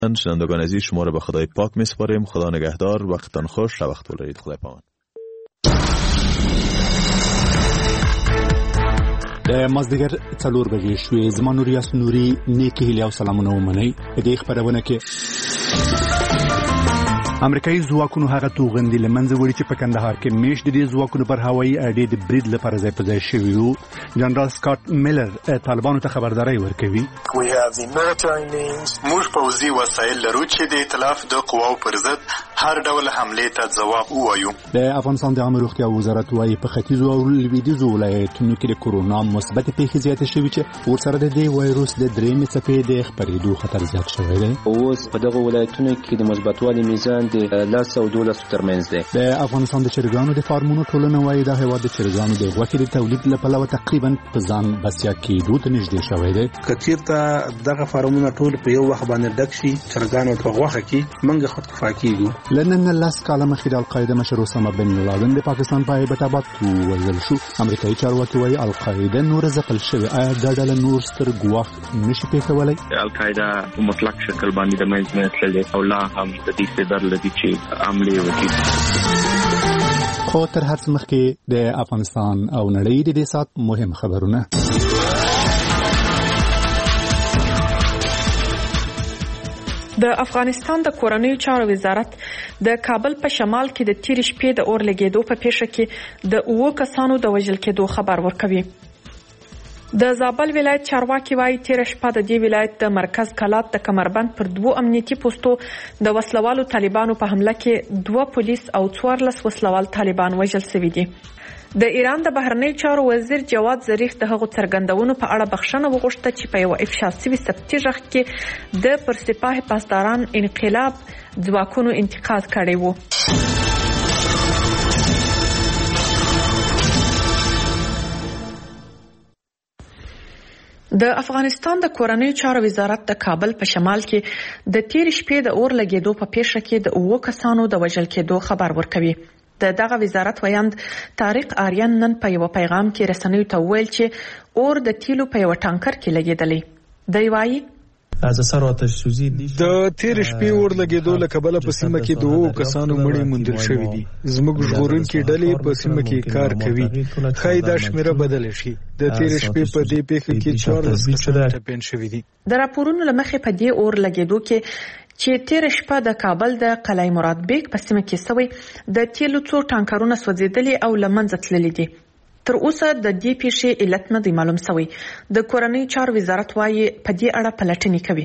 شنوندگان عزیز شما را به خدای پاک میسپاریم. خدا نگهدار. وقتتان خوش. شب بخیر بولید. خدای پامان. د مازدیګر 4 بجې شوې. زما نور یاس نوري نیکی هیله او سلامونه ومنئ. په دې خبرونه کې امریکایي ځواکونو هغه توغندي لمنځه وړي چې په کندهار کې میش د دې ځواکونو پر هوایي اډې د برید لپاره ځای په ځای شوي وو. جنرال سکاټ میلر طالبانو ته خبرداري ورکوي. موږ پوځي وسایل لرو چې د ائتلاف د قواو پر ضد هر ډول حمله ته ځواب ووایو. د افغانستان د عامه روغتیا وزارت وايي په ختیځو او لویدیځو ولایتونو کې د کورونا مثبت پیښې زیاتې شوې چې ورسره د دې وایروس د درېمې څپې د خپرېدو خطر زیات شوی دی. اوس په دغه ولایتونو کې د مثبتوالي میزان د 10-12 ترمنځ دی. د افغانستان د چرګانو د فارمونو ټولنه وايي دا هیواد د چرګانو د غوښې د تولید لپاره تقریبا په ځان بسیا کېدو ته نږدې شوی دی. کثیرته دغه فارمونه ټول په یو وخت باندې ډک شي چرګانو ته غوښه کې موږ خودکفا کیږو. لنن لاس کاله مخې د القاعده مشر اسامه بن لادن د پاکستان په ایبټ آباد کې وژل شو. امریکایي چارواکي وايي القاعده نور ځپل شوی. آیا دا ډله نور ستر ګواښ نشي پیښولی؟ القاعده په مطلق شکل باندې د منځ تللې او لا هم د دې صدر لدی چې عملي وکړي. خو تر هر څه مخکې د افغانستان او نړۍ د دې سات مهم خبرونه. د افغانستان د کورنیو چارو وزارت د کابل په شمال کې د تیر شپې د اور لګیدو په پیښه کې د 9 کسانو د وژل کېدو خبر ورکوي. د زابل ولایت چارواکي وايي تیر شپه د دې ولایت د مرکز کلات د کمربند پر 2 امنیتي پوسټو د وسلوالو طالبانو په حمله کې 2 پولیس او 14 وسلوال طالبان وژل شوي دي. د ایران د بهرنی چارو وزیر جواد ظریف د هغو څرګندونو په اړه بخښنه وغوښته چې په یو افشا شوي سبتي ژغ کې د پرسپاه پاسداران انقلاب ځواکونو انتقاد کړی وو. د افغانستان د کورنیو چارو وزارت د کابل په شمال کې د تیر شپې د اور لګیدو په پیښه کې د 9 کسانو د وژل کېدو خبر ورکوي. دغه وزارت ویاند طارق آریان نن په یو پیغام کې رسنیو ته ویل چې اور د تیلو په یو ټانکر کې لګیدلی. دی وايي د تیر شپې اور لګیدو له کبله په سیمه کې 2 کسانو مړي موندل شوي دي. زموږ ژغورونکي ډلې په سیمه کې کار کوي. خای دا شمیره بدل شي. د تیر شپې په دې پیښه کې 14 کسان ټپین شوي دي. د راپورونو لمخې په دې اور لګیدو کې چې تیر شپه د کابل د قلعه مراد بیگ په سیمه کې سوی د تیلو 2 ټانکرونه سوځیدلي او لمنځه تللي دي. تر اوسه د دې پیښې علت نه دی معلوم شوی. د کورنیو چارو وزارت وايي په دې اړه پلټنې کوي.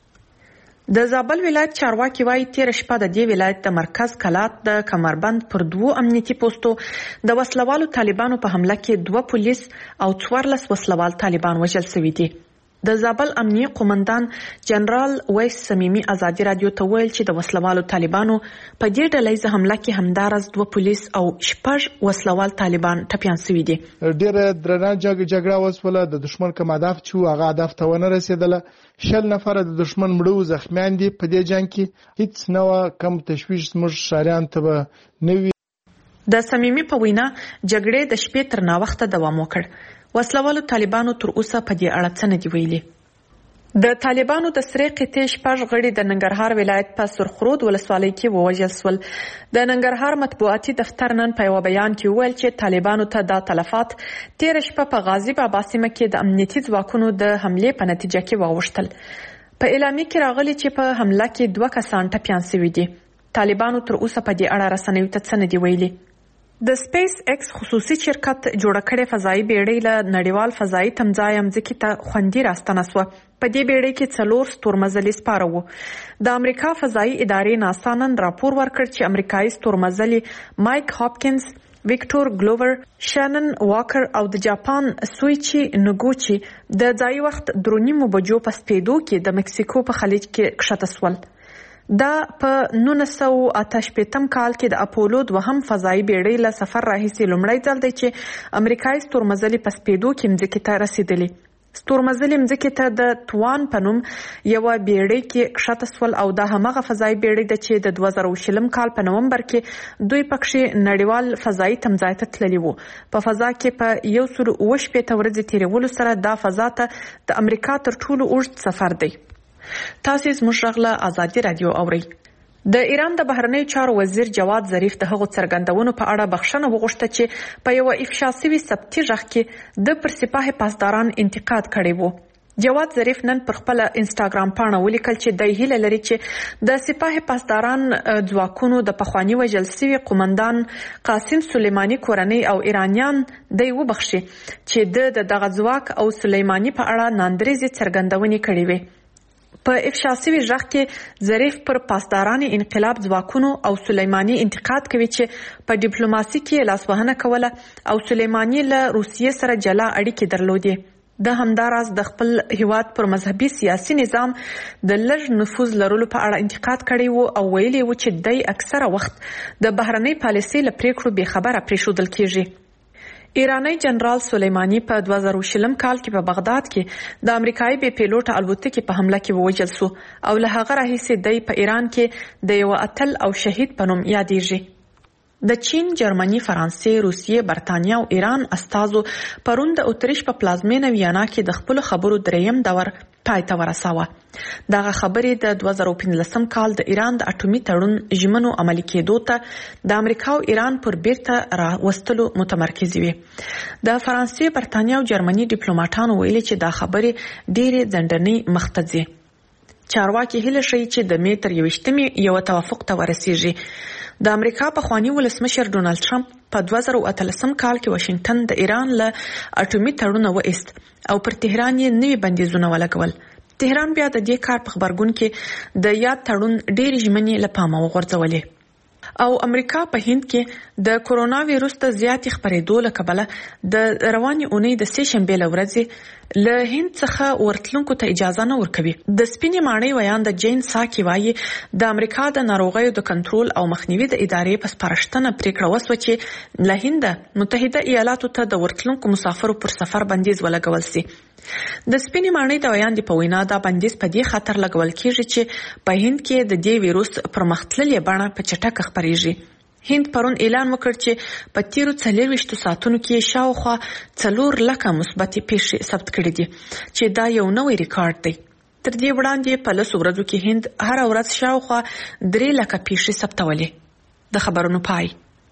د زابل ولایت چارواکي وايي تیر شپه د دې ولایت د مرکز کلات د کمربند پر 2 امنیتي پوسټو د وسلوالو طالبانو په حمله کې 2 پولیس او 14 وسلوال طالبان وژل شوي دي. د زابل امنیه قومندان جنرال ویس سمیمی ازادي رادیو ته ویل چې د وسلوالو طالبانو په دې ډلهیزه حمله کې همدارس 2 پولیس او 6 وسلوال طالبان ټپیان شوي دي. ډېر درنه جګړه وسوله. د دشمن کوم هدف چې هغه هدف ته ونه رسیدله. 60 نفر د دشمن مړو زخمیان دي. په دې جنگ کې هیڅ نو کم تشویش زموږ شاریان ته نه وي. د سمیمی په وینا جګړې د شپې تر ناوخته دوام وکړ. وسلوالو طالبانو تر اوسه په دې اړه څه نه دی ویلي. د طالبانو د سرې قطې 6 غړي د ننګرهار ولایت په سرخرود ولسوالۍ کې ووژل شول. د ننګرهار مطبوعاتي دفتر نن په یو بیان کې ویل چې طالبانو ته دا تلفات تیر شپه په غازی بابا سیمه کې د امنیتي ځواکونو د حمله په نتیجه کې واوښتل. په اعلامیه کې راغلي چې په حمله کې 2 کسان ټپیان شوي دي. طالبانو تر اوسه په دې اړه رسنیو ته څه نه دی ویلي. د سپیس ایکس خصوصي شرکت جوړ کړې فضایي بیړۍ له نړیوال فضایي تمځای مځکې ته خوندي راستنه شوه. په دې بیړۍ کې 4 ستورمزلي سپاره وو. د امریکا فضایي ادارې ناسا نن راپور ورکړ چې امریکایي ستورمزلي مایک هاپکینز، ویکټور ګلوور، شانن واکر او د جاپان سویچی نګوچی د ځای وخت 3:30 بجو په سپېدو کې د مکسیکو په خلیج کې کښته شول. دا په 1988 کال کې د اپولو 2 فضایي بیړۍ له سفر راهیسې لومړی ځل دی چې امریکایي ستورمزلي په سپېدو کې مځکې ته رسیدلی. ستورمزلي مځکې ته د توان په نوم یو بیړۍ کې کښته شول او دا همغه فضایي بیړۍ ده چې د 2020 کال په نومبر کې دوی پکښې نړیوال فضایي تمځای ته تللي وو. په فضا کې په 180 ورځې تیرولو سره دا فضا ته د امریکا تر ټولو اوږد سفر دی. تاسو زموږ غږ له آزادي رادیو اورئ. د ایران د بهرنیو چارو وزیر جواد ظریف د هغو څرګندونو په اړه بخښنه وغوښته چې په یو افشا شوي ثبتي غږ کې د پر سپاه پاسداران انتقاد کړی وو. جواد ظریف نن پر خپل انسټاګرام پاڼه ولیکل چې د هیله لري چې د سپاه پاسداران ځواکونو د پخوانی وژل شوي قومندان قاسم سلیمانی کورنۍ او ایرانیان د وبخښي چې د دغه ځواک او سلیمانی په اړه ناندریزي څرګندونې کړې وي. په افشا شوي غږ کې ظریف پر پاسداران انقلاب ځواکونو او سلیمانی انتقاد کوي چې په ډیپلوماسي کې لاسوهنه کوله او سلیمانی له روسیې سره جلا اړیکې درلودې. د همداراز د خپل هیواد پر مذهبي سیاسي نظام د لږ نفوذ لرلو په اړه انتقاد کړی وو او ویلي وو چې دای اکثره وخت د بهرنۍ پالیسۍ له پریکړو بې خبره پرېښودل کیږي. ایرانی جنرال سلیمانی په 2020 کال کې په بغداد کې د امریکایي بې پیلوټه الوتکې په حمله کې ووژل شو او له هغه راهیسې دی په ایران کې د یو اتل او شهید په نوم یادېږي. د چین، جرمني، فرانسې، روسیې، برتانیا او ایران استازو پرون د اتریش په پلازمینه ویانا کې د خپل خبرو دریم دور پای ته ورساوه. دغه خبرې د 2015 کال د ایران د اټومي تړون ژمنو عملي کېدو ته د امریکا او ایران پر بیرته راوستلو متمرکز وي. د فرانسې، برتانیا او جرمني ډیپلوماټانو ویلي چې دا خبرې ډېرې ځنډنۍ مخ ته ځي. چارواکي هیله شي چې د می تر 21 یو توافق ته ورسیږي. د امریکا پخوانی ولسمشر ډونالد ټرمپ په 2013 کال کې واشنگټن د ایران له اټومي تړون وایست او پر تهران یې نوي بندیزونه ولګول. تهران بیا د دې کار په خبرګون کې د یاد تړون ډېرې ژمنې له پامه وغورځولې. او امریکا په هند کې د کورونا وایروس د زیاتې خپرېدو له کبله د روانې اونۍ د سې شنبې له ورځې له هند څخه ورتلونکو ته اجازه نه ورکوي. د سپینې ماڼۍ ویان د جین ساکي وایي د امریکا د ناروغیو د کنټرول او مخنیوي د ادارې په سپارښتنه پریکړه وسوه چې له هند متحده ایالاتو ته د ورتلونکو مسافرو پر سفر بندیز ولګول شي. د سپینې ماڼۍ د ویان په وینا دا بندیز په دې خاطر لګول کیږي چې په هند کې د دې وایروس پرمختللې بڼه په چټکه خپریږي. هند پرون اعلان وکړ چې په تیرو 24 ساعتونو کې شاوخوا 4 لکه مثبت پیښې ثبت کړې دي چې دا یو نوی ریکارډ دی. تر دې وړاندې په لسو ورځو کې هند هر ورځ شاوخوا 3 لکه پیښې ثبتولې. د خبرونو پای.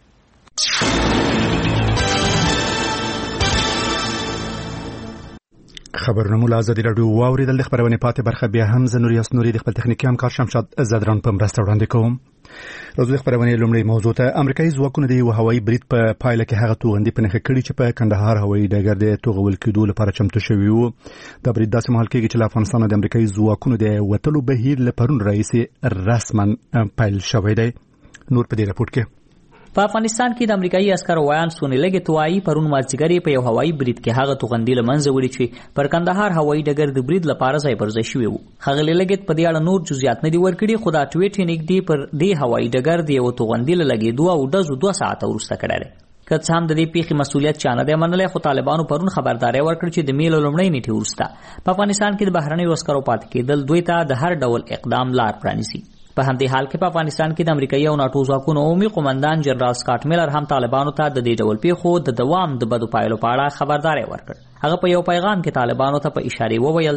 خبرونه مو له آزادي راډیو واوریدل. د خبرونې پاتې برخه بیا هم زه نور یاسنوري د خپل تخنیکي همکار شمشاد زدران په مرسته وړاندې کوم. راځو د خبرونې لومړی موضوع ته. امریکایي ځواکونه د یو هوایي برید په پایله کې هغه توغندي په نښه کړي چې په کندهار هوایي ډګر د توغول کېدو لپاره چمتو شوي وو. دا برید داسې مهال کېږي چې له افغانستانه د امریکایي ځواکونو د وتلو بهیر له پرون راهیسې رسما پیل شوی دی. نور په دې راپورټ کې په افغانستان کې د امریکایي عسکرو ویان سونی لګي توایي پرون مازدیګر په یو هوایي برید کې هغه توغندي لمنځه وړي چې پر کندهار هوایي ډګر د برید لپاره ځای پر ځای شوی وو. هغه لګي په دې اړه نور جزئیات نه دي ورکړي، خو دا ټویټ نږدې پر دې هوایي ډګر د یو توغندي لګیدو او د 2 ساعت وروسته کړی. که څه هم د دې پیښې مسؤلیت چا نه دی منلی، خو طالبانو پرون خبرداري ورکړه چې د میل لومړۍ نیټې وروسته په افغانستان کې د بهرنیو عسکرو پاتې کېدل دوی ته د هر ډول اقدام لار پرانیسي. په همدې حال کې په افغانستان کې د امریکایي او ناټو ځواکونو عمومي قومندان جنرال سکاټ میلر هم طالبانو ته د دې ډول پیښو د دوام د بدو پایلو په اړه خبرداري ورکړ. هغه په یو پیغام کې طالبانو ته په اشاره وویل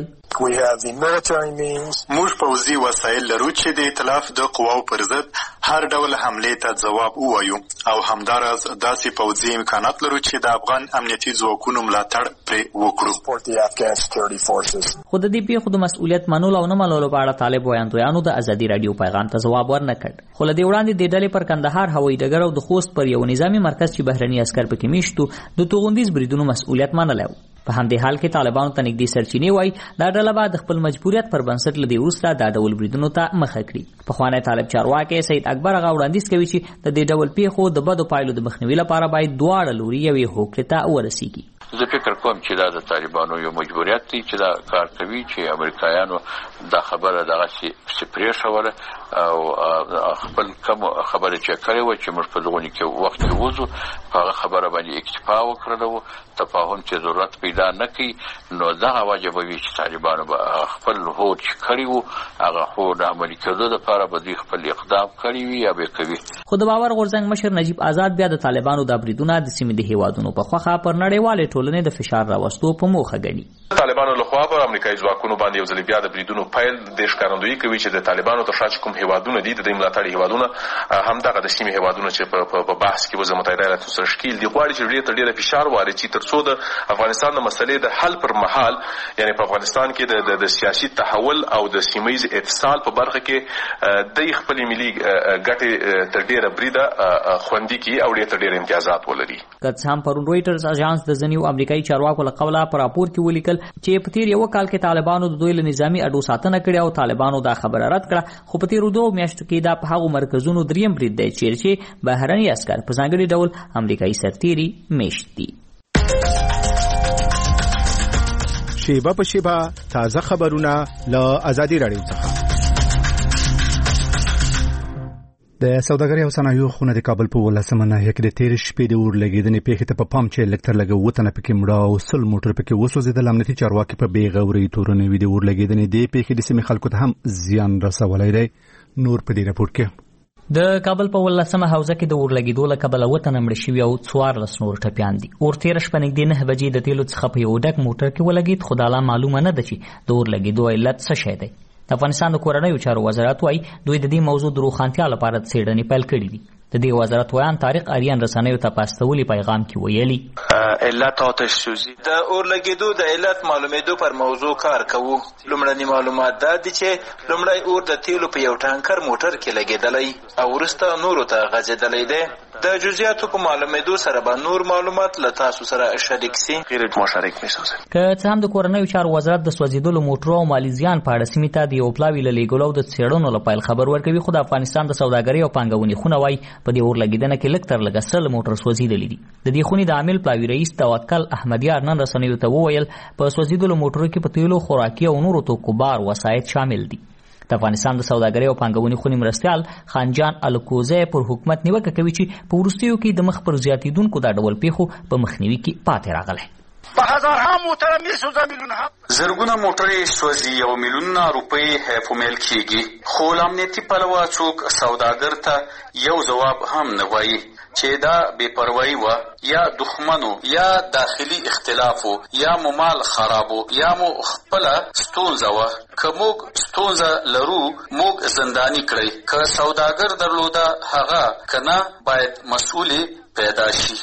موږ پوځي وسایل لرو چې د ائتلاف د قواو پر ضد هر ډول حملې ته ځواب ووایو او همداراز داسې پوځي امکانات لرو چې د افغان امنیتي ځواکونو ملاتړ پرې وکړو. خو د دې پیښو د مسؤلیت منلو او نه منلو په اړه طالب ویاندویانو د ازادي رادیو پیغام ته ځواب ورنکړ. خو له دې وړاندې د ډلې پر کندهار هوایي ډګر او د خوست پر یو نظامی مرکز چې بهرني عسکر پکې میشتو د توغندیز بریدونو مسؤلیت منلی. په همدې حال کې طالبانو ته نږدې سرچینې وایي دا ډله به د خپل مجبوریت پر بنسټ له دې وروسته دا ډول بریدونو ته مخه کړي. پخوانی طالب چارواکی سید اکبر هغه وړاندیز کوي چې د دې ډول پیښو د بدو پایلو د مخنیوي لپاره باید دواړه لوري یوې هوکړې ته ورسیږي. زه فکر کوم چې دا د طالبانو یو مجبوریت دی چې دا کار کوي چې امریکایانو دا خبره دغه سپریښه وره او خپل کوم خبره چې کړې و چې موږ په دغه کې وخت کې وځو هغه خبره باندې اکتفا وکړو، تفاهم چې ضرورت پیدا نه کړي، نو دا واجب وي چې طالبانو خپل هوډ چې کړی وو هغه هوډ عملي کېدو لپاره به دوی خپل اقدام کړی وي یا به کوي. خو د باور غورځنګ مشر نجیب آزاد بیا د طالبانو د بریدونو د سیمې د هیوادونو په خوخه پر نړیوالې ټولنې د فشار فشار راوستو په موخه ګڼي. طالبانو لخوا په امریکایي ځواکونو باندې یو ځل بیا د بریدونو پیل د ښکارندویي کوي چې د طالبانو تر شا کوم هیوادونه دي د ملاتړي هیوادونه همدغه د سیمې هیوادونه چې په بحث کې وزارت متحده ایالاتو سره شکیل دي غواړي چې ډېر فشار وارد شي ترڅو د افغانستان د مسلې د حل پر مهال یعنی په افغانستان کې د سیاسي تحول او د سیمایي اتصال په برخه کې د خپل ملي ګټې تر ډیره بریده خوندي کی او ډېر امتیازات ولري. که هم پرون رويټرز اژانس د ځنیو امریکایي چارواکو له قوله پر راپور کې ولیکل چې په تیر یو کال کې طالبانو د دوی له نظامی اډو ساتنه کړې او طالبانو دا خبره رد کړه، خو په تیر 2 میاشتو کې دا په هغو مرکزونو دریم برید دی چې بهرني عسكر په ځانګړي ډول امریکایي سرتیري میشت دي. شیبه په شیبه تازه خبرونه له ازادي رادیو څخه. د سوداګرۍ او صنایعو خونه د کابل په 18مه ناحیه کې د تیر شپې د اور لګیدنې پیښې ته په پام چې لکتر لګه وطن پکې مړه او 100 موټر پکې وسوځیدل. امنیتي چارواکي په بیغوري تورونه وی د اور لګیدنې د پیښې د سیمې خلکو ته هم زیان رسولی دی. نور په دې راپور کې د کابل په 18مه حوزه کې د اور لګیدو له کبله وطن مړ شوي او 14 نور ټپیان دي. اور تیر شپه نږدې 9 بجې د تیلو څخه په یو ډک موټر کې ولګید، خو دا لا معلومه نه ده چې د اور لګیدو علت څه شی دی. د افغانستان د کورنیو چارو وزارت وايي دوی د دې موضوع د روښانتیا لپاره څېړنې پیل کړې دي. د دې وزارت ویان طارق اریان رسنیو ته په استولي پیغام کې ویلي علت آتش سوزی د اور لګیدو د علت معلومېدو پر موضوع کار کوو. لومړني معلومات دا دي چې لومړی اور د تیلو په یو ټانکر موټر کې لګیدلی او وروسته نورو ته غځېدلی دی. د جزئیاتو په معلومېدو سره به نور معلومات له تاسو سره شریک سي. غیر مشارک میسازه که څه هم د کورنیو چارو وزارت د سوځېدلو موټرو او مالي زیان په اړه سیمې ته د یو پلاوي له لېږلو د څېړنو لپاره خبر ورکوي، خو د افغانستان د سوداګرۍ او پانګونې خونه وايي په دې اور لګیدنه کې لږ تر لږه 100 موټر سوځېدلي دي. د دې خونې د عامل پلاوي رئیس توکل احمدیار نن رسنیو ته وویل په سوځېدلو موټرو کې په تیلو، خوراکي او نورو توکو بار وسایط شامل دي. د افغانستان د سوداګرۍ او پانګونې خونې مرستیال خانجان الکوزی پر حکومت نیوکه کوي چې په وروستیو کې د مخ پر زیاتېدونکو دا ډول پیښو په مخنیوي کې پاتې راغلی. زرګونه موټرې سوځي او میلیونونه روپۍ په میل کېږي، خو له امنیتي پلوه څوک سوداګر ته یو ځواب هم نه وایي چې دا بې پروایي وه یا دښمنو یا داخلي اختلافو یا مو مال خرابو یا مو خپله ستونزه وه. که موږ ستونزه لرو موږ زنداني کړئ، که سوداګر درلوده هغه که نه باید مسؤلي پیدا شي.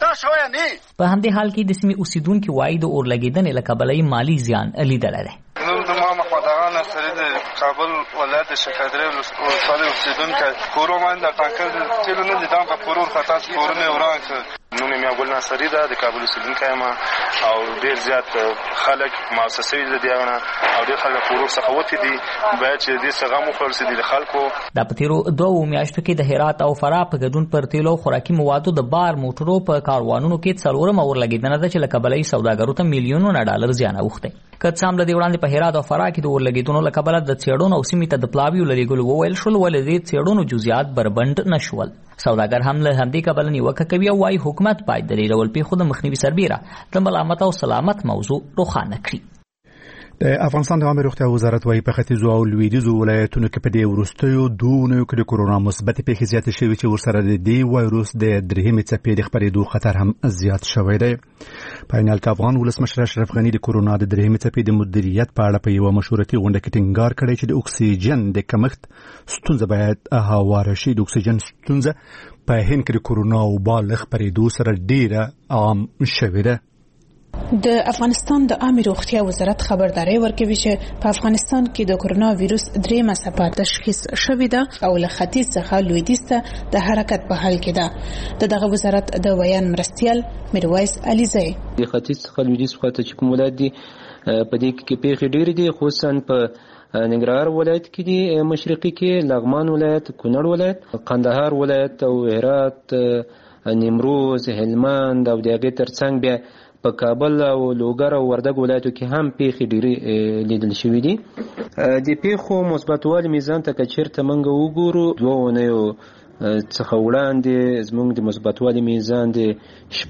په همدې حال کې د سیمې اوسیدونکي وایي د اور لګیدنې له کبله مالي زیان لیدلی دی. زما مخدغان سره د کابل ولایت د شکردرې ولسوالۍ اوسیدونکی کورو باندې د ټانکر تیلو نه دي دا په پرور خطا کورونه وران کړ. نوم یې ګل ناصري ده، د کابل اوسیدونکی یم او ډېر زیات خلک مؤسسې دي د دې نه او ډېر خلک پرور څخه وتي دي، باید چې دې څه غم وخوړل سي د خلکو. دا په تیرو 2 میاشتو کې د هرات او فراه په ګډون پر تیلو خوراکي موادو د بار موټرو په کاروانونو کې 4 اور لګیدنه ده چې له کبله سوداګرو ته میلیونونه ډالر زیان اوښتی. که څه هم له دې وړاندې په هرات او فراه کې د اور لګیدنو له کبله د څېړنو او سیمې ته د پلاویو له لېږلو وویل شول، ولې دې څېړنو جزئیات بربنډ نه شول. سوداګر هم له همدې کبله نیوکه کوي او وايي حکومت باید د دې ډول پیښو د مخنیوي سربیره د ملامت او سلامت موضوع روښانه کړي. د افغانستان د عامه روغتیا وزارت وايي په ختیځو او لویدیځو ولایتونو کې په دې وروستیو 2 اونیو کې د کورونا مثبت پیښې زیاتې شوې چې ورسره د دې وایروس د درېیمې څپې د خپرېدو خطر هم زیات شوی دی. په عین حال کې افغان ولسمشر اشرف غني د کورونا د درېیمې څپې د مدیریت په اړه په یوه مشورتي غونډه کې ټینګار کړی چې د اکسیجن د کمښت ستونزه باید هواره شي. د اکسیجن ستونزه په هند کې د کورونا وبا له خپرېدو سره ډېره عام شوې ده. د افغانستان د عامه روغتیا وزارت خبرداري ورکوي چې په افغانستان کې د کورونا وایروس درېیمه څپه تشخیص شوې ده او له ختیځ څخه لویدیځ ته د حرکت په حال کې ده. دغه وزارت د ویان مرستیال میرویس علیزی د ختیځ څخه لویدیځ خواته چې کوم ولایت دي په دې کې پیښې ډېرې دي، خصوصا په ننګرهار ولایت کې دي، مشرقي کې لغمان ولایت، کونړ ولایت، قندهار ولایت او هرات، نیمروز، هلمند او د هغې ترڅنګ بیا په کابل او لوګر او وردګ ولایتو کې هم پیښې ډېرې لیدل شوي دي. د پیښو مثبتوالي میزان ته که چېرته موږ وګورو 2 اونیو څخه وړاندې زموږ د مثبتوالي میزان د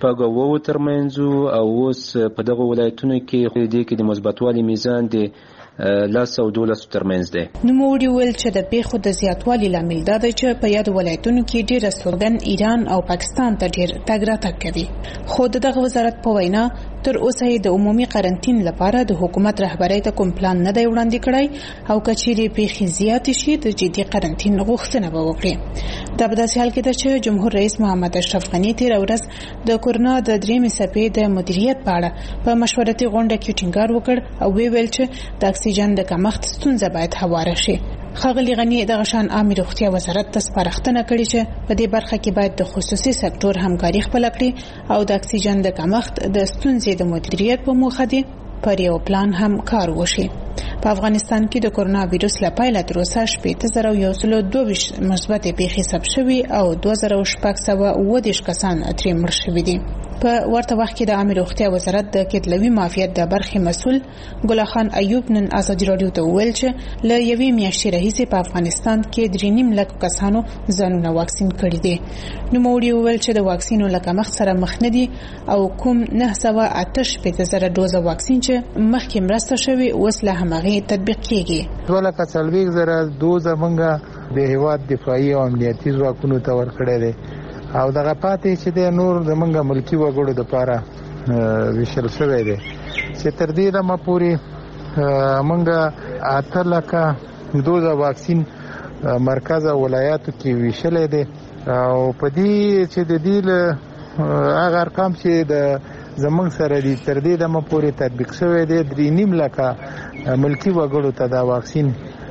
6 ترمنځ او اوس په دغه ولایتونو کې د مثبتوالي میزان د 10-12 ترمنځ دی. نوموړي ویل چې د پیښو د زیاتوالي لامل دا دی چې په یاد ولایتونو کې ډېر استوګن ایران او پاکستان ته ډېر تګ راتګ کوي. خو دغه وزارت په وینا تر اوسه د عمومي قرنطین لپاره د حکومت رهبرۍ ته کوم پلان نه دی وړاندې کړی او کچېرې پیښې زیاتې شي د جدي قرنطین غوښتنه به وکړي. دا په داسې حال کې ده چې جمهور رئیس محمد اشرف غني تېره ورځ د کورونا د 3مې څپې د مدیریت په اړه په مشورتي غونډه کې ټینګار وکړ او ویل چې د اکسیجن د کمښت ستونزه باید هواره شي. ښاغلي غني د غشان عامه روغتیا وزارت ته سپارښتنه کړې چې په دې برخه کې باید د خصوصي سکتور همکاري خپل کړي او د اکسیجن د کمښت د ستونزې د مدیریت په موخه دي پر یو پلان هم کار وشي. په افغانستان کې د کورونا وایرس لپاره تر اوسه 8122 مثبت پیښې ثبت شوي او 2620 کسان ترې مړ شوي دي. په ورته وخت کې د عامه روغتیا وزارت د کډلوي معافیت د برخې مسؤل ګل خان ایوب نن ازادي رادیو ته ویل چې له یوې میاشتې راهیسې په افغانستان کې 3.5 لک کسانو ځانونه واکسین کړي دي. نوموړي ویل چې د واکسینو له کمښت سره مخ نه دي او کوم 988,000 ډوزه واکسین چې مخکې مرسته شوی اوس له همغه تطبیق کیږي. 2,40,000 دوزه مونږه د هیواد دفاعي او امنیتي ځواکونو ته ورکړې دي او دغه پاتې چې د نور د منګه ملکی وګړو د لپاره ویشل شوی دی چې تر دې دمه پورې منګه 8 لکه دوزه واکسین مرکز او ولایاتو کې ویشل دي او په دې چې د دې هغه ارقام چې د زمونږ سره دي تر دې دمه پورې تطبیق شوی دی 3.5 لکه ملکی وګړو ته دا واکسین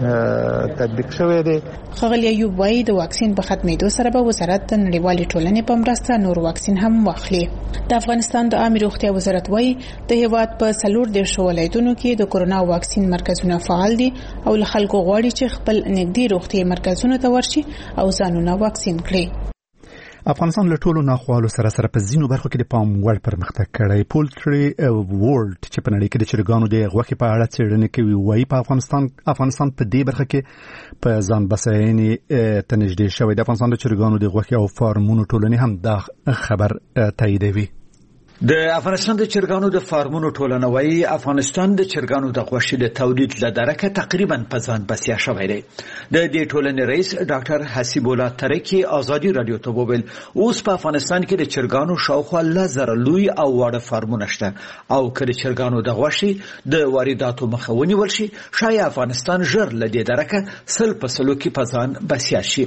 تطبیق شوی دی. ښاغلي ایوب وايي د واکسین په ختمېدو سره به وزارت د نړیوالې ټولنې په مرسته نور واکسین هم واخلي. د افغانستان د عامه روغتیا وزارت وايي د هیواد په 14 ولایتونو کې د کورونا واکسین مرکزونه فعال دي او له خلکو غواړي چې خپل نږدې روغتي مرکزونو ته ورشي او ځانونه واکسین کړي. افغانستان له ټولو ناخوالو سره په ځینو برخو کې د پام وړ پرمختګ کړی. پولټري ورلد چې په نړۍ کې د چرګانو د غوښې په اړه څېړنې کوي وايي په افغانستان په دې برخه کې په ځان بسیاینې ته نږدې شوی. د افغانستان د چرګانو د غوښې او فارمونو ټولنې هم دا خبر تاییدوي. د افغانستان د چرګانو د فارمونو ټولنه وايي افغانستان د چرګانو د غوښې د تولید له درکه تقریبا په ځان بسیا شوی دی. د دې ټولنې رئیس ډاکټر حسیب الله ترکی ازادي رادیو ته وویل اوس په افغانستان کې د چرګانو شاوخوا 1000 لوی او واړه فارمونه شته او کله چرګانو د غوښې د وارداتو مخه ونیول شي شاید افغانستان ژر له دې درکه 100% کې په ځان بسیا شي.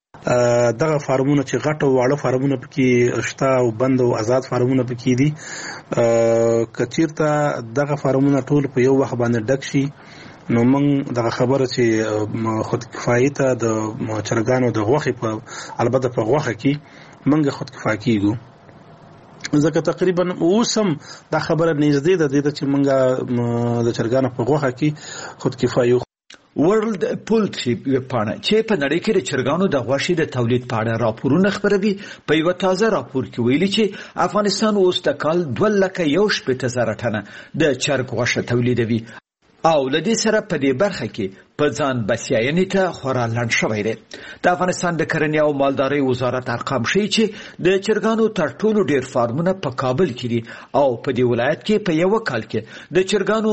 دغه فارمونه چې غټ او واړه فارمونه پکې شته او بند او آزاد فارمونه پکې دي کچیرته دغه فارمونه ټول په یو وخت باندې ډک شي نو موږ دغه خبره چې خود کفایت د چرګانو د غوښې په البته په غوښه کې موږ خود کفایه کیږو ځکه تقریبا اوسم دا خبره نږدې ده چې موږ د چرګانو په غوښه کې خود کفایه ورلد پولټري پاڼه چې په نړۍ کې د چرګانو د غوښې د تولید په اړه راپورونه خپروي په یو تازه راپور کې ویلي چې افغانستان اوس د کال 2,18,000 ټنه د چرګ غوښه تولیدوي او لدې سره په دې برخه کې په ځان بسیاینې ته خورا لنډ شوی دی. د افغانستان د کرنې او مالدارۍ وزارت ارقام ښیي چې د چرګانو تر ټولو ډېر فارمونه په کابل کې دي او په دې ولایت کې په یو کال کې د چرګانو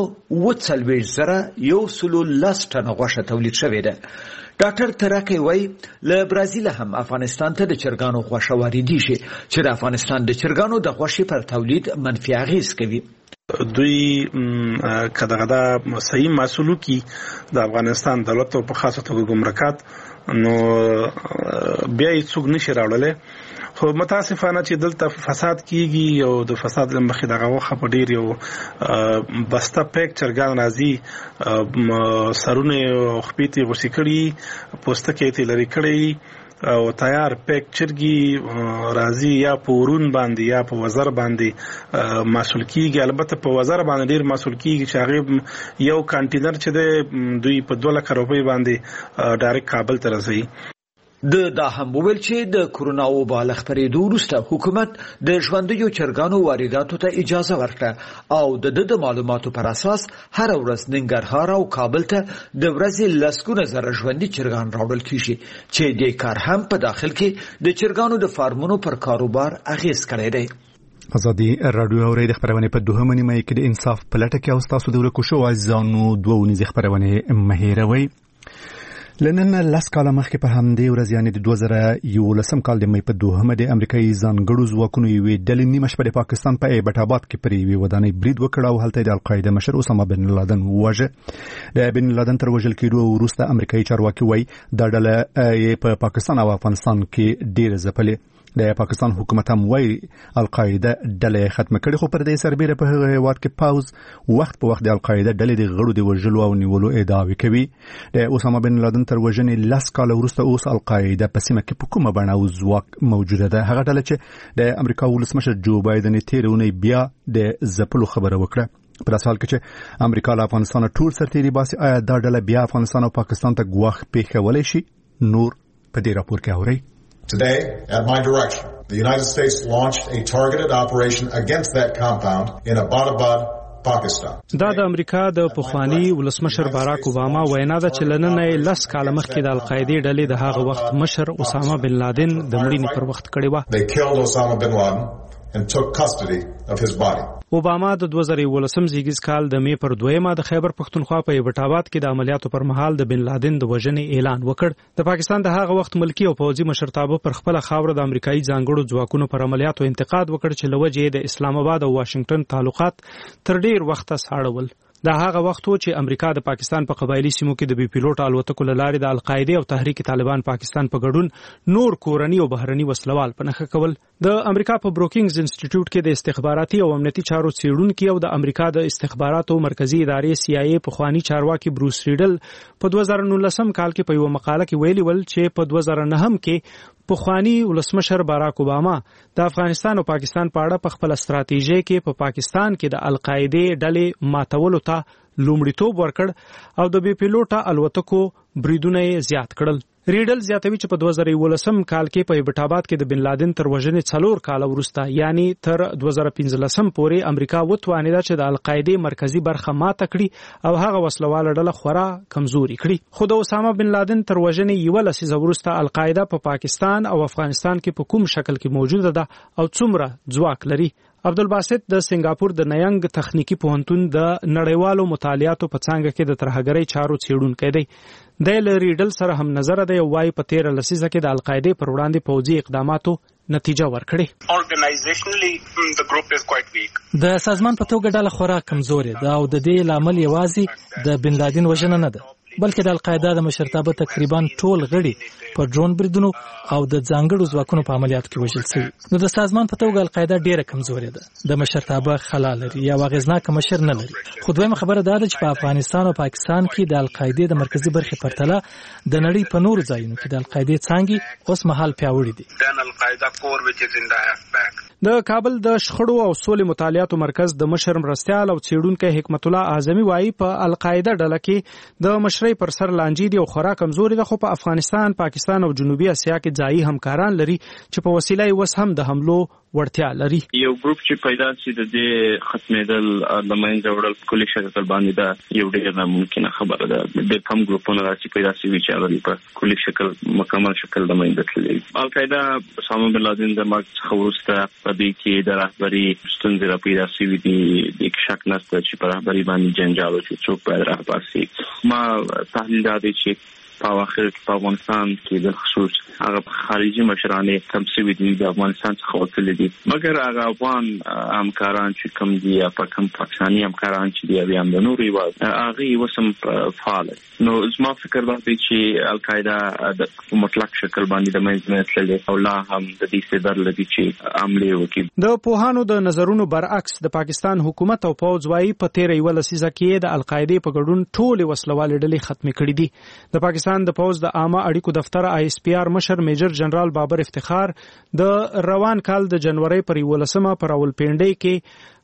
40,110 ټنه غوښه تولید شوې ده. ډاکټر ترکی وایي له برازیل هم افغانستان ته د چرګانو غوښه واردېږي چې د افغانستان د چرګانو د غوښې پر تولید منفي اغېز کوي. دوی کداغه دا صحیح مسولو کی د افغانستان دولت او په خاصه توګه ګمرکات نو بیا هیڅ نشي راوړل خو متاسفانه چې دلته فساد کیږي او د فساد لمخې دغه وخت په ډیر یو بسته پیک چرګان راځي سرونه خپېتی غوسې کړي پوستکې ته لري کړي او تیار پیک چرګي راځي یا په ورون باندې یا په وزر باندې مسول کیږي. البته په وزر باندې ډیر مسول کیږي چې هغه یو کانټینر چې دوی په 2 لک روپۍ باندې ډایرکټ کابل ته راځي. دا هم ویل چې د کورونا وبا له خپرېدو وروسته حکومت د ژوندیو چرګانو وارداتو ته اجازه ورکړه او د معلوماتو پر اساس هر ورځ ننګرهار او کابل ته د ورځې لسګونه زره ژوندي چرګان راوړل کیږي چې دې کار هم په داخل کې د چرګانو د فارمونو پر کاروبار اغیز کړی دی. ازادي رادیو اوري د خبرونه په دوه منی کې د انصاف په لټه کې او تاسو د ورکو شو ځانو دوه ونې خبرونه مهیروي لنن لاس کاله مخکې په همدې ورځ یعنی د 2011 کال د مې په دوهمه د امریکایي ځانګړو ځواکونو یوې ډلې نیمه شپه د پاکستان په ایبټ آباد کې پر یوې ودانۍ برید وکړ او هلته د القاعده مشر اسامه بن لادن وژه. د بن لادن تر وژل کېدو وروسته امریکایي چارواکي وایي دا ډله په پاکستان او افغانستان کې ډېر ځپلې. د پاکستان حکومت هم وایي القاعده ډلې ختم کړي خو پر دې سربېره په هغه هیواد کې پاوز وخت په وخت د القاعده ډلې د غړو د وژلو او نیولو ادعاوې کوي. د اسامه بن لادن تر وژنې لاس کال وروسته اوس القاعده په سیمه کې په کومه بڼه او ځواک موجوده ده. هغه ډله چې د امریکا ولسمشر جو بایدن تیرونی بیا د زپلو خبره وکړه. په داسې حال کې چې امریکا له افغانستان ټول سرتیري باسي آیا دا ډله بیا افغانستان او پاکستان ته ګواښ پیښولی شي؟ نور په دې راپور کې اورئ. Today, at my direction, the United States launched a targeted operation against that compound in Abbottabad, Pakistan. دا د امریکا د پخوانی ولسمشر باراک اوباما وینا ده چې لننې لاس کاله مخکې د القاعده ډلې د هغه وخت مشر اسامه بن لادن د مړینې پر وخت کړی و. They killed Osama bin Laden and took custody of his body. اوباما د 2011 زیږیز کال د مې پر 2 د خیبر پښتونخوا په ایبټ آباد کې د عملیاتو پر مهال د بن لادن د وژنې اعلان وکړ. د پاکستان د هغه وخت ملکی او پوځي مشرتابه پر خپل خاور د امریکایي ځانګړو ځواکونو پر عملیاتو انتقاد وکړ چې لوجه د اسلام آباد او واشنگټن تعلقات تر ډیر وخت ساړول. دا هغه وخت و چې امریکا د پاکستان په قبایلی سیمو کې د بي پیلوټ الوتکو لارې د القاعده او تحریک طالبان پاکستان په ګډون نور کورنی او بهرنی وسلوال په نخښه کول. د امریکا په بروکینګز انسټیټیوټ کې د استخباراتي او امنیتي چارو څېړونکي او د امریکا د استخباراتو مرکزی ادارې CIA په خوانی چارواکي بروس ریډل په 2019 کال کې په یو مقاله کې ویلي ول چې په 2009 کې پخوانی ولسمشر باراک اوباما د افغانستان او پاکستان په اړه په خپل ستراتیژي کې په پاکستان کې د القاعده ډلې ماتولو ته لومړیتوب ورکړ او د بي پیلوټه الوتکو بریدونه زیات کړل. ریډل زیاتوي چې په 2011 کال کې په ایبټ آباد کې د بن لادن تر وژنې 4 کال وروسته یعنی تر 2015 پورې امریکا وتوانیده چې د القاعده مرکزی برخه ماته کړي او هغه وسلواله ډله خورا کمزوري کړي. خو د اسامه بن لادن تر وژنې یو لسیزه وروسته القاعده په پاکستان او افغانستان کې په کوم شکل کې موجوده ده او څومره ځواک لري. عبدالباسط د سنگاپور د نیانګ تخنیکی پوهنتون د نړیوالو مطالعاتو په څانګه کې د ترهګرۍ چارو څېړونکی دی. د ریډل سره هم نظر دی او وايي په 13 لسیزه کې د القاعده پر وړاندې پوځي اقداماتو نتیجه ورکړي. د سازمان په توګه ډله خورا کمزورې ده او د دې لامل یوازې د بن لادن وژنه نه ده بلکې د القاعده د مشرتابه تقریبا ټول غړي په ډرون بریدونو او د ځانګړو ځواکونو په عملیاتو کې وژل شوي. نو د سازمان په توګه القاعده ډیره کمزورې ده، د مشرتابه خلا لري یا اغیزناک مشر نه لري. خو دویمه خبره دا ده چې په افغانستان او پاکستان کې د القاعده د مرکزی برخې پرتله د نړۍ په نورو ځایونو کې د القاعده څانګې اوس مهال پیاوړې دي. د کابل د شخړو او سولې مطالعاتو مرکز د مشر مرستيال او څېړونکو حکمت الله اعظمي وايي په القاعده ډله کې د مشرۍ پر سر لانجې دي او خورا کمزوري ده، خو په افغانستان، پاکستان او جنوبي اسیا کې ځایي همکاران لري چې په وسیله وس هم د حملو ورتیا لري. یو ګروپ چې پیدا شي د دې ختمېدل د منځه وړل کلی شکل باندې دا یو ډېر ناممکنه خبره ده. د کم ګروپونو راځي پیدا شي چې هغه په کلی شکل مکمل شکل د منځه تللی. القاعده اسامه بن لادن د مرګ څخه وروسته په دې کې د رهبري ستونزې را پیدا شوې دي. د شک نشته چې په رهبري باندې جنجال وشي، څوک باید رهبر شي. ما تحلیل دا دی چې په اخر کې په افغانستان کې د خصوص هغه خارجي مشرانه کم شوي دي، د افغانستان څخه وتلي دي، مګر هغه افغان همکاران چې کم دي یا په کم پاکستاني همکاران چې دي بیا د نوري هغه وسم فعال. نو زما فکر دا دی چې القاعده د مطلق شکل باندې د منځ تللی او لا هم د دې صدر لدی چې عمله وکړي. د پوهانو د نظرونو برعکس د پاکستان حکومت او پوځ وايي په 13 لسیزه کې د القاعده په ګډون ټول وسلوال ډلې ختم کړي دي. د پاکستان د پوز د عامه اړیکو دفتر ISPR مشر میجر جنرال بابر افتخار د روان کال د جنوري پر 11 پر راولپنډي کې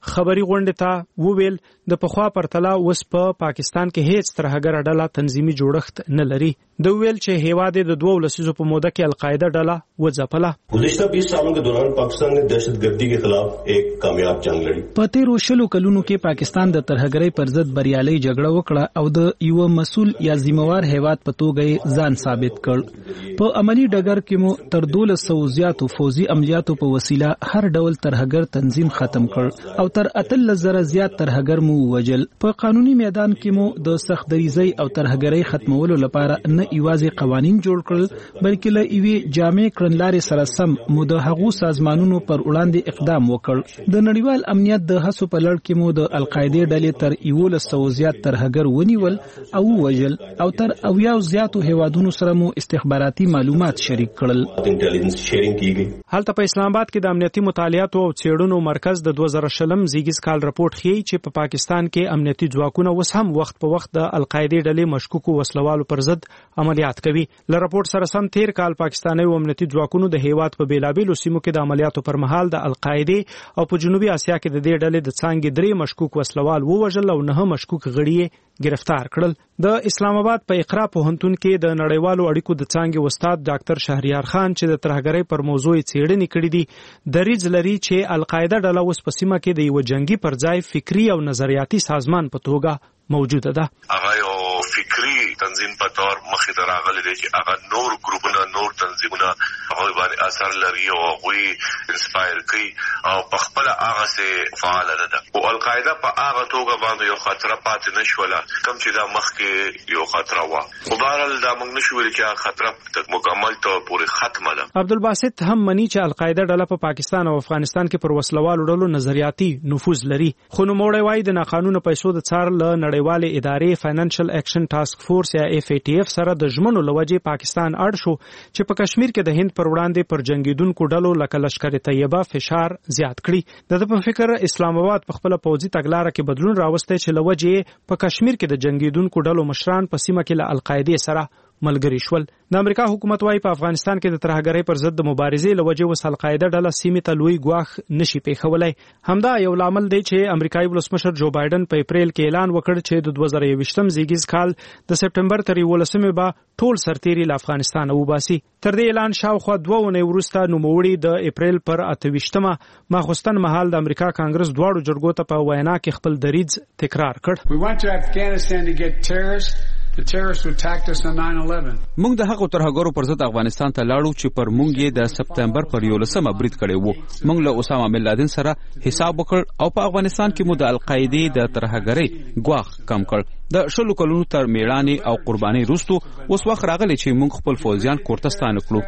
خبري غونډه ته وویل د پخوا پرتله اوس په پاکستان کې هیڅ ترهګر ډله تنظیمي جوړښت نه لري. د ویل چې هیواد د 2 لسیزو په موده کې القاعده ډله وځپله. گزشتہ 20 سالوں کے دوران پاکستان نے دہشت گردی کے خلاف ایک کامیاب جنگ لڑی. په تیرو شلو کلونو کې پاکستان د ترهګرۍ پر ضد بریالي جګړه وکړه او د یو مسؤل یا ذمہوار هیواد په توګه ځان ثابت کړ. په عملی ډګر کې مو تر 1200 زیاتو فوزي عملیاتو په وسیله هر ډول ترهګر تنظیم ختم کړ او تر 13,000 زیات ترهګر مو وجل. په قانوني میدان کې مو د سختدریزۍ او ترهګرۍ ختمولو لپاره نه یوازې قوانین جوړ کړل بلکې له یوې جامع کړنلارې سره سم مو د هغو سازمانونو پر وړاندې اقدام وکړ. د نړیوال امنیت د هڅو په لړ کې مو د القاعده ډلې تر 1100 زیات ترهګر ونیول او وجل او تر 90 زیاتو هیوادونو سره مو استخباراتي معلومات شریک کړل. هلته په اسلام آباد کې د امنیتي مطالعات او څېړنو مرکز د 2020 زیږیز کال رپورت ښیي چې په پاکستان کې امنیتي ځواکونه اوس هم وخت په وخت د القاعده ډلې مشکوکو وسلوالو پر ضد عملیات کوي. له رپورت سره سم تیر کال پاکستاني امنیتي ځواکونو د هیواد په بیلابیلو سیمو کې د عملیاتو پر مهال د القاعده او په جنوبي اسیا کې د دې ډلې د څانګې 3 مشکوک وسلوال ووژل او 9 مشکوک غړي گرفتار کړل. د اسلام آباد په اقرا پوهنتون کې د نړیوالو اړیکو د څانګې استاد ډاکټر شهریار خان چې د ترهګرۍ پر موضوع څېړنې کړې دي دریځ لري چې القاعده ډله اوس په سیمه کې د یو جنگي پر ځای فکری او نظریاتي سازمان په توګه موجوده ده. هغه یو فکری تنظیم په تور مخې ته راغلی دی چې هغه نور ګروپونه نور تنظیمونه هغه باندې اثر لري او هغوی انسپایر کوي او په خپل هغه سه فعال ده. او القاعده په هغه توګه باندې یو خطر پاتې نشوله کوم چې دا مخکې یو خطر و. خو بهرحال دا موږ نشو ویل چې خطر مکمل طور پورې ختمه ده. عبدالباسط هم مني چې القاعده ډله په پاکستان او افغانستان کې پر وسلوالو ډلو نظریاتي نفوذ لري. خو نوموړی وایي د ناقانونه پیسو د څار له نړیوالې ادارې فاینانشل ایکشن ټاسک فورس یا FATF سره د ژمنو لوجې پاکستان اړ شو چې په کشمیر کې د هند پر وړاندې پر جنگیدونکو ډلو لکه لشکر طیبه فشار زیات کړي. د په فکر اسلام آباد په خپل پوځي تګلارې کې بدلون راوستی چې لوجې په کشمیر کې د جنگیدونکو ډلو مشران په سیمه کې له القاعده سره ملګری شول. د امریکا حکومت وايي په افغانستان کې د ترهګرۍ پر ضد د مبارزې لوجې وس القاعده ډله سیمې ته لوی ګواښ نشي پیښولای. همدا یو لامل دی چې امریکایي ولسمشر جو بایدن په اپریل کې اعلان وکړ چې د 2021 زیږیز کال د سپټمبر تر 11 به ټول سرتیري له افغانستان وباسي. تر دې اعلان شاوخوا 2 ونې وروسته نوموړي د اپریل پر 28مه ماخوستن مهال د امریکا کانګرس دواړو جرګو ته په وینا کې خپل دریځ تکرار کړ. موږ د هغو ترهګرو پر ضد افغانستان ته لاړو چې پر موږ یې د سپټمبر پر 11مه برید کړی وو. موږ له اسامه بن لادن سره حساب وکړ او په افغانستان کې مو د القاعده د ترهګرۍ ګواښ کم کړ. د شلو کلونو تر میړانې او قربانۍ وروسته اوس وخت راغلی چې موږ خپل فوجیان کورته ستانه کړو.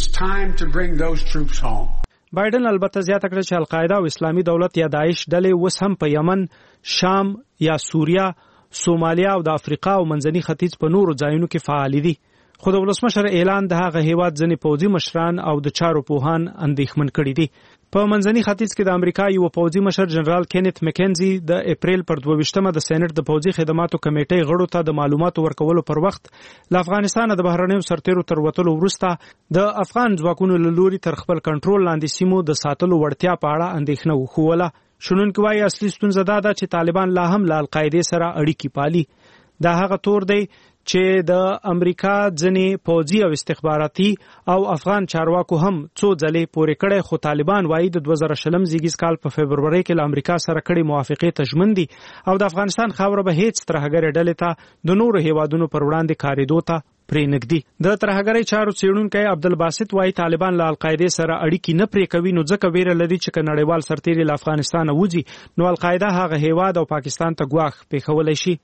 بایدن البته زیاته کړه چې القاعده او اسلامي دولت یا داعش ډلې اوس هم په یمن، شام یا سوریه، سومالیا او د افریقا او منځني ختیځ په نورو ځایونو کې فعال دي. خو د ولسمشر اعلان د هغه هیواد ځینې پوځي مشران او د چارو پوهان اندېښمن کړي دي. په منځني ختیځ کې د امریکا یو پوځي مشر جنرال کینت مکینزي د اپریل پر 22مه د سېنات د پوځي خدماتو کمیټې غړو ته د معلوماتو ورکولو پر وخت له افغانستان د بهرنیو سرتیرو تر وتلو وروسته د افغان ځواکونو له لوري تر خپل کنټرول لاندې سیمو د ساتلو وړتیا په اړه اندېښنه وښوله. شنونکو وايي اصلي ستونزه دا ده چې طالبان لا هم له القاعده سره اړیکې پالي. دا هغه تور دی چې د امریکا ځنې پوځي او استخباراتي او افغان چارواکو هم څو ځلې پورې کړی. خو طالبان وايي د 2020 زیږیز کال په فبروري کې له امریکا سره کړي موافقې ته ژمن دي او د افغانستان خاوره به هیڅ ترهګرۍ ډلې ته د نورو هیوادونو پر وړاندې کاریدو ته پرې نږدې. د ترهګرۍ چارو څېړونکی عبدالباسط وايي طالبان له القاعده سره اړیکې نه پرې کوي نو ځکه ویره لري چې که نړیوال سرتیري له افغانستان وځي نو القاعده هغه هیواد او پاکستان ته ګواښ پیښولی شي.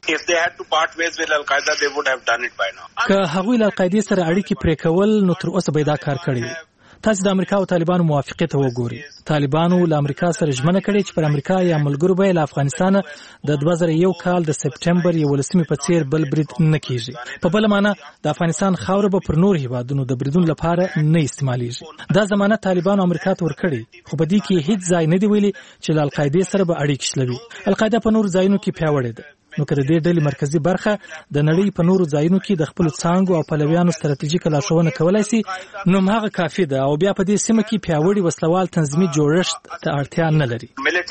که هغوی له القاعده سره اړیکې پرې کول نو تر اوسه به دا کار کړی. تاسو د امریکا او طالبانو موافقه ته وګورئ. طالبانو له امریکا سره ژمنه کړې چې پر امریکا یا ملګرو به له افغانستان د 2001 کال د سپټمبر 11 په څیر بل برید نه کیږي. په بل معنا د افغانستان خاوره به پر نور هیوادونو د بریدون لپاره نه استعمالېږي. دا ضمانت طالبانو امریکا ته ورکړي خو په دې کې هیڅ ځای نه دی ویلي چې له القاعده سره به اړیکې شلوي. القاعده په نور ځایونو کې پیاوړې ده. نو کړه دې ډلې مرکزی برخه د نړۍ په نورو ځایونو کې د خپل څانګو او پلویانو ستراتیژیک لارښوونه کولای شي نو هغه کافي ده او بیا په دې سیمه کې پیاوړي وسلوال تنظیمي جوړښت ته اړتیا نه لري.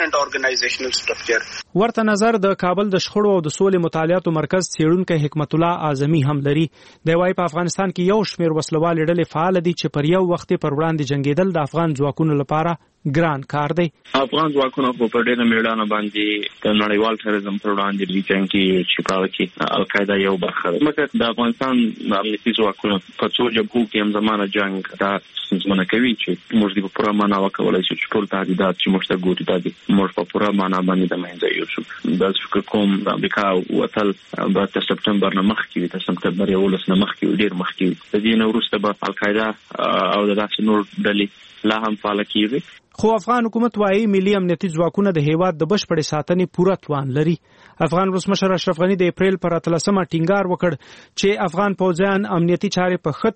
ورته نظر د کابل د شخړو او د سولې مطالعاتو مرکز څېړونکی حکمت الله اعظمي هم لري. د وايي په افغانستان کې یو شمېر وسلوال ډلې فعال دي چې پر یو وخت پر وړاندې جنگیدل د افغان ځواکونو لپاره ګران کار دی. افغان ځواکونه په ډېره میړانه باندې د نړیوال تروریزم پر وړاندې د جنګ چې په هغه کې القاعده یو برخه ده. مګر د افغانستان د امنیتي ځواکونو په څو جبهو کې هم زمانه جنگ دا ستونزمنه کوي چې موږ د په پوره معنا وکولای شو چې ټول تهدیدات چې موږ ته ګوري دا موږ په پوره معنا باندې د منځه یوسو. د فکر کوم د امریکا وتل د سپتمبر نه مخکې د سپتمبر 11 نه مخکې ډېر مخکې د دې نه وروسته به القاعده او د داسې نور ډلې لا هم فعال کیږي. خو افغان حکومت وايي ملي امنیتي ځواکونه د هیواد د بشپړې ساتنې پوره توان لري. افغان ولسمشر اشرف غنی د اپریل پر 13 ټینګار وکړ چې افغان پوځیان امنیتي چارې په ښه